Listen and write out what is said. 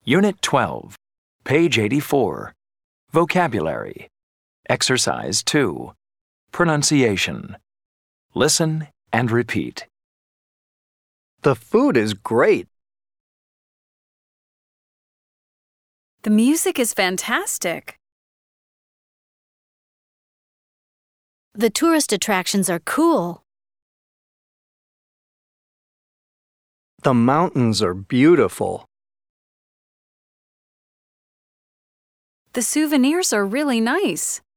Unit 12, page 84. Vocabulary. Exercise 2. Pronunciation. Listen and repeat. The food is great. The music is fantastic. The tourist attractions are cool. The mountains are beautiful. The souvenirs are really nice.